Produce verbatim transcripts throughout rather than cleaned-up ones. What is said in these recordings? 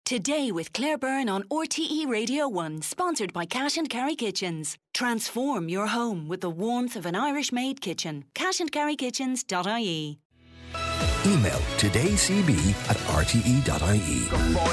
Today with Claire Byrne on R T E Radio one, sponsored by Cash and Carry Kitchens. Transform your home with the warmth of an Irish-made kitchen. cash and carry kitchens dot I E. Email todaycb at r t e dot I E.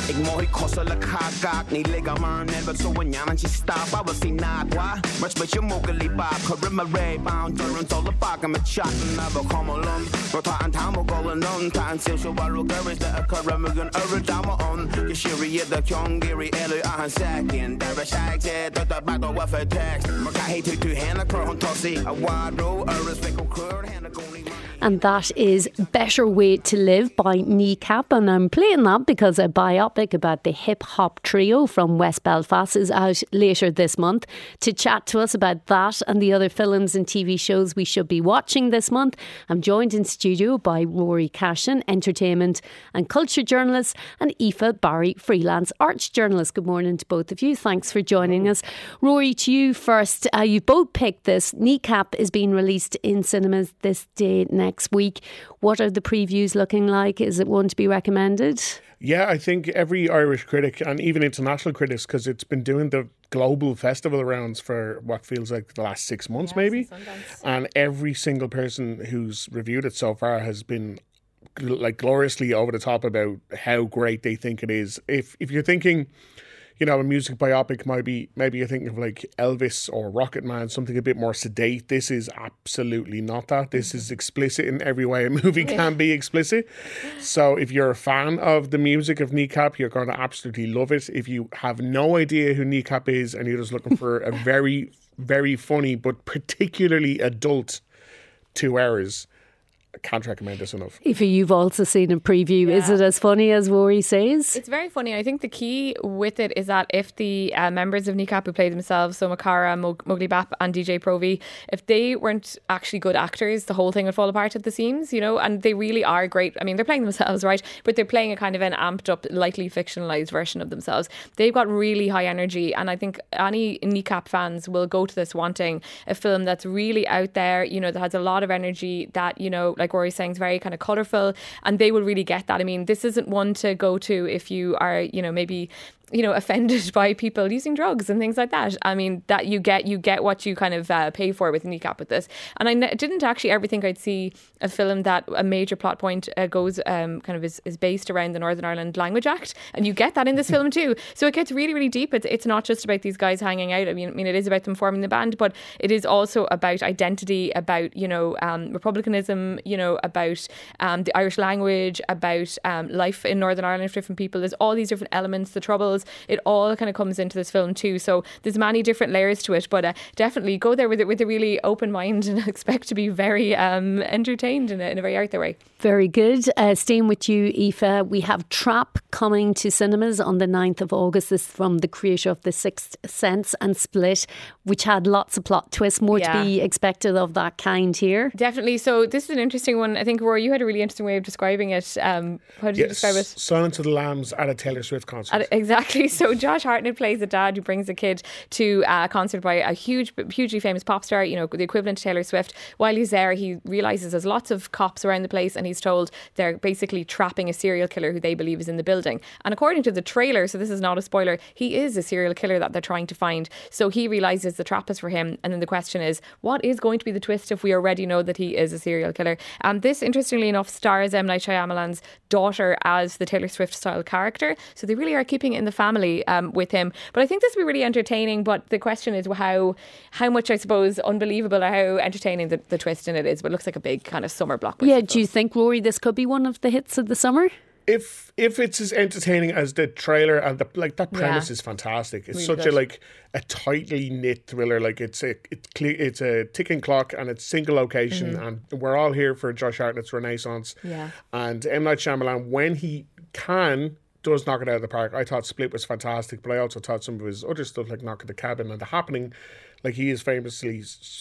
And that is Better Way to Live by Kneecap, and I'm playing that because a biopic about the hip-hop trio from West Belfast is out later this month. To chat to us about that and the other films and T V shows we should be watching this month, I'm joined in studio by Rory Cashin, entertainment and culture journalist, and Aoife Barry, freelance arts journalist. Good morning to both of you. Thanks for joining us. Rory, to you first. Uh, you both picked this. Kneecap is being released in cinemas this day next week. What are the previews looking like? Is it one to be recommended? Yeah, I think every Irish critic and even international critics, because it's been doing the global festival rounds for what feels like the last six months, yeah, maybe. And every single person who's reviewed it so far has been like gloriously over the top about how great they think it is. If if you're thinking, you know, a music biopic might be, maybe you're thinking of like Elvis or Rocket Man, something a bit more sedate. This is absolutely not that. This is explicit in every way a movie can be explicit. So if you're a fan of the music of Kneecap, you're going to absolutely love it. If you have no idea who Kneecap is and you're just looking for a very, very funny but particularly adult two hours, I can't recommend this enough. Aoife, you've also seen a preview. Yeah. Is it as funny as Rory says? It's very funny. I think the key with it is that if the uh, members of Kneecap who play themselves, so Makara, Mug- Mowgli Bap and D J Provi, if they weren't actually good actors, the whole thing would fall apart at the seams, you know, and they really are great. I mean, they're playing themselves, right? But they're playing a kind of an amped up, lightly fictionalised version of themselves. They've got really high energy, and I think any Kneecap fans will go to this wanting a film that's really out there, you know, that has a lot of energy, that, you know, like Rory's saying, is very kind of colourful, and they will really get that. I mean, this isn't one to go to if you are, you know, maybe you know, offended by people using drugs and things like that. I mean, that you get you get what you kind of uh, pay for with Kneecap with this. And I ne- didn't actually ever think I'd see a film that a major plot point uh, goes um, kind of is, is based around the Northern Ireland Language Act, and you get that in this film too. So it gets really, really deep. It's it's not just about these guys hanging out. I mean, I mean, it is about them forming the band, but it is also about identity, about, you know, um, republicanism, you know, about um, the Irish language, about um, life in Northern Ireland for different people. There's all these different elements, the troubles. It all kind of comes into this film too. So there's many different layers to it, but uh, definitely go there with it with a really open mind and expect to be very um, entertained in a, in a very out there way. Very good. Uh, staying with you, Aoife, we have Trap coming to cinemas on the ninth of August. This is from the creator of The Sixth Sense and Split, which had lots of plot twists. More yeah. to be expected of that kind here. Definitely. So this is an interesting one. I think, Rory, you had a really interesting way of describing it. Um, how did yes, you describe it? Silence of the Lambs at a Taylor Swift concert. At, exactly. So Josh Hartnett plays a dad who brings a kid to a concert by a huge, hugely famous pop star, you know, the equivalent to Taylor Swift. While he's there, he realises there's lots of cops around the place, and he's told they're basically trapping a serial killer who they believe is in the building. And according to the trailer, so this is not a spoiler, he is a serial killer that they're trying to find. So he realises the trap is for him. And then the question is, what is going to be the twist if we already know that he is a serial killer? And this, interestingly enough, stars M. Night Shyamalan's daughter as the Taylor Swift style character. So they really are keeping it in the family um, with him. But I think this will be really entertaining. But the question is how how much, I suppose, unbelievable or how entertaining the, the twist in it is. But it looks like a big kind of summer blockbuster. Yeah, do you think, Rory, this could be one of the hits of the summer? If if it's as entertaining as the trailer, and the like, that premise yeah. is fantastic. It's really such good. a like a tightly knit thriller. Like it's a it's it's a ticking clock, and it's single location, mm-hmm. and we're all here for Josh Hartnett's renaissance. Yeah. And M. Night Shyamalan, when he can, does knock it out of the park. I thought Split was fantastic, but I also thought some of his other stuff, like Knock at the Cabin and The Happening, like he is famously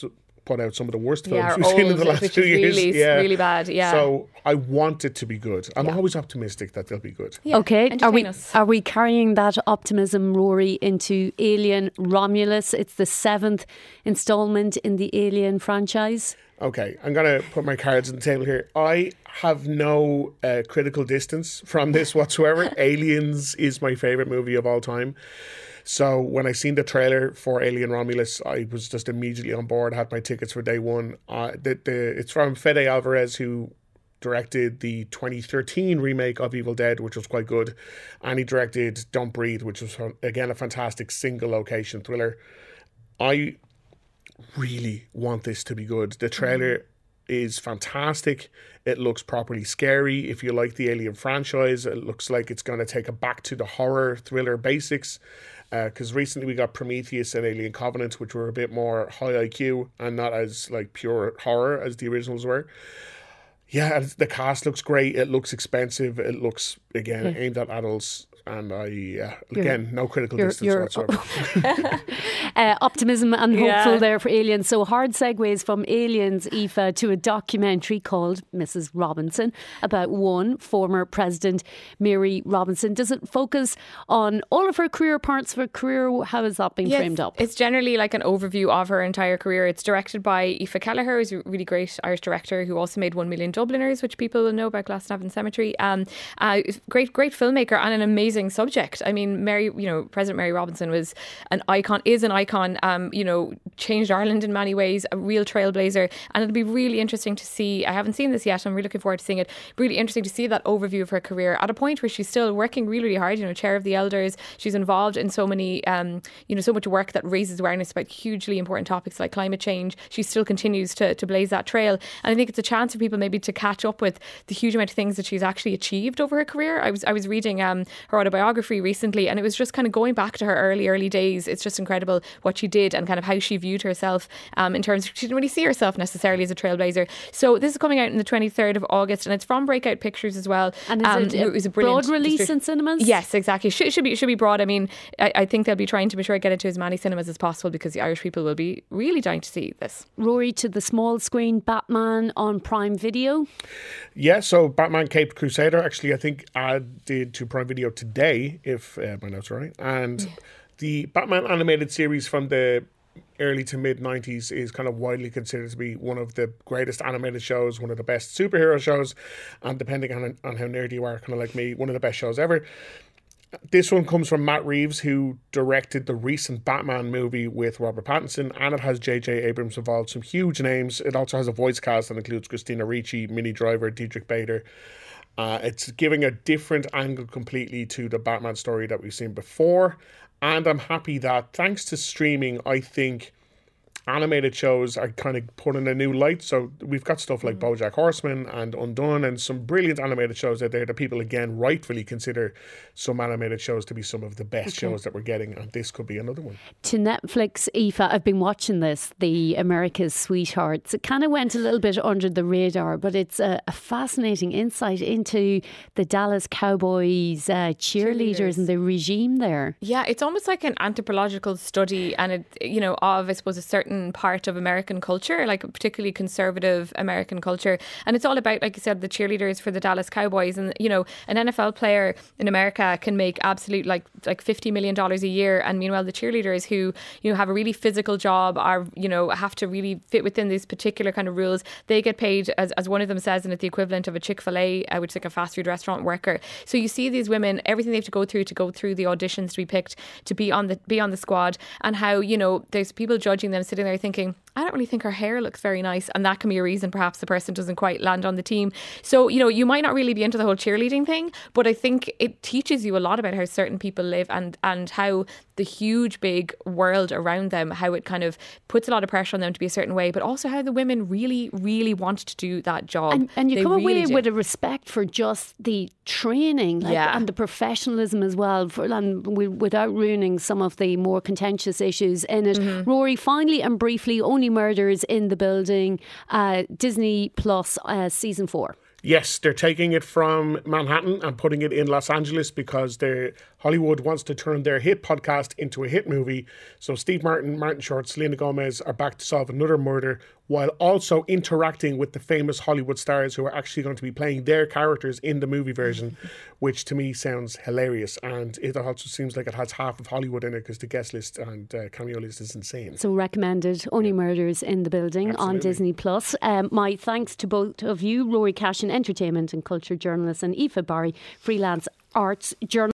put out some of the worst Yeah, films we've seen in old, the last which few is years. really, yeah. really bad. Yeah. So I want it to be good. I'm Yeah. always optimistic that they'll be good. Yeah, Okay, are entertain we us. are we carrying that optimism, Rory, into Alien Romulus? It's the seventh instalment in the Alien franchise. Okay, I'm going to put my cards on the table here. I have no uh, critical distance from this whatsoever. Aliens is my favourite movie of all time. So when I seen the trailer for Alien Romulus, I was just immediately on board, had my tickets for day one. Uh, the, the, it's from Fede Alvarez, who directed the twenty thirteen remake of Evil Dead, which was quite good. And he directed Don't Breathe, which was, again, a fantastic single-location thriller. I really want this to be good. The trailer is fantastic. It looks properly scary. If you like the Alien franchise, it looks like it's going to take it back to the horror thriller basics. Because uh, recently we got Prometheus and Alien Covenant, which were a bit more high I Q and not as like pure horror as the originals were. Yeah, and the cast looks great. It looks expensive. It looks, again, yeah. aimed at adults. And I, uh, again, you're, no critical you're, distance you're, whatsoever. uh, optimism and hopeful yeah. there for Aliens. So hard segues from Aliens, Aoife, to a documentary called Missus Robinson about one former President, Mary Robinson. Does it focus on all of her career, parts of her career? How has that been yes, framed up? It's generally like an overview of her entire career. It's directed by Aoife Kelleher, who's a really great Irish director who also made One Million Dubliners, which people will know about, Glasnevin Cemetery. Um, uh, great, great filmmaker and an amazing subject. I mean, Mary, you know, President Mary Robinson was an icon, is an icon, um, you know, changed Ireland in many ways, a real trailblazer. And it'll be really interesting to see, I haven't seen this yet, I'm really looking forward to seeing it, really interesting to see that overview of her career at a point where she's still working really, really hard, you know, chair of the elders. She's involved in so many, um, you know, so much work that raises awareness about hugely important topics like climate change. She still continues to, to blaze that trail. And I think it's a chance for people maybe to catch up with the huge amount of things that she's actually achieved over her career. I was I was reading um, her autobiography recently, and it was just kind of going back to her early, early days. It's just incredible what she did and kind of how she viewed herself um, in terms of, she didn't really see herself necessarily as a trailblazer. So this is coming out on the twenty-third of August, and it's from Breakout Pictures as well. And is um, it a, it was a brilliant broad release distri- in cinemas? Yes, exactly. Should, should be should be broad. I mean, I, I think they'll be trying to be sure to get it to as many cinemas as possible because the Irish people will be really dying to see this. Rory, to the small screen, Batman on Prime Video. Yeah, so Batman Caped Crusader actually I think added to Prime Video today, if uh, my notes are right. And yeah. the Batman animated series from the early to mid nineties is kind of widely considered to be one of the greatest animated shows, one of the best superhero shows, and depending on, on how nerdy you are, kind of like me, one of the best shows ever. This one comes from Matt Reeves, who directed the recent Batman movie with Robert Pattinson, and it has J J Abrams involved, some huge names. It also has a voice cast that includes Christina Ricci, Minnie Driver, Diedrich Bader. Uh, it's giving a different angle completely to the Batman story that we've seen before, and I'm happy that thanks to streaming, I think animated shows are kind of put in a new light. So we've got stuff like mm. BoJack Horseman and Undone and some brilliant animated shows out there that people again rightfully consider some animated shows to be some of the best okay. shows that we're getting, and this could be another one. To Netflix, Aoife, I've been watching this, the America's Sweethearts. It kind of went a little bit under the radar, but it's a, a fascinating insight into the Dallas Cowboys uh, cheerleaders, cheerleaders and the regime there. Yeah, it's almost like an anthropological study, and it, you know, of I suppose a certain part of American culture, like particularly conservative American culture. And it's all about, like you said, the cheerleaders for the Dallas Cowboys. And, you know, an N F L player in America can make absolute like like fifty million dollars a year. And meanwhile, the cheerleaders who, you know, have a really physical job are, you know, have to really fit within these particular kind of rules. They get paid, as, as one of them says, and it's the equivalent of a Chick-fil-A, uh, which is like a fast food restaurant worker. So you see these women, everything they have to go through to go through the auditions to be picked, to be on the be on the squad, and how, you know, there's people judging them, sitting there thinking, I don't really think her hair looks very nice, and that can be a reason perhaps the person doesn't quite land on the team. So, you know, you might not really be into the whole cheerleading thing, but I think it teaches you a lot about how certain people live, and and how the huge big world around them, how it kind of puts a lot of pressure on them to be a certain way, but also how the women really, really want to do that job. And, and you they come really away do. with a respect for just the training, like, yeah. and the professionalism as well, for, and we, without ruining some of the more contentious issues in it. Mm-hmm. Rory, finally and briefly, Only Murders in the Building, uh, Disney Plus uh, season four. Yes, they're taking it from Manhattan and putting it in Los Angeles because they're, Hollywood wants to turn their hit podcast into a hit movie. So Steve Martin, Martin Short, Selena Gomez are back to solve another murder while also interacting with the famous Hollywood stars who are actually going to be playing their characters in the movie version, which to me sounds hilarious. And it also seems like it has half of Hollywood in it because the guest list and uh, cameo list is insane. So recommended, Only Murders in the Building Absolutely. on Disney Plus. Um, my thanks to both of you, Rory Cashin, entertainment and culture journalist, and Aoife Barry, freelance arts journalist.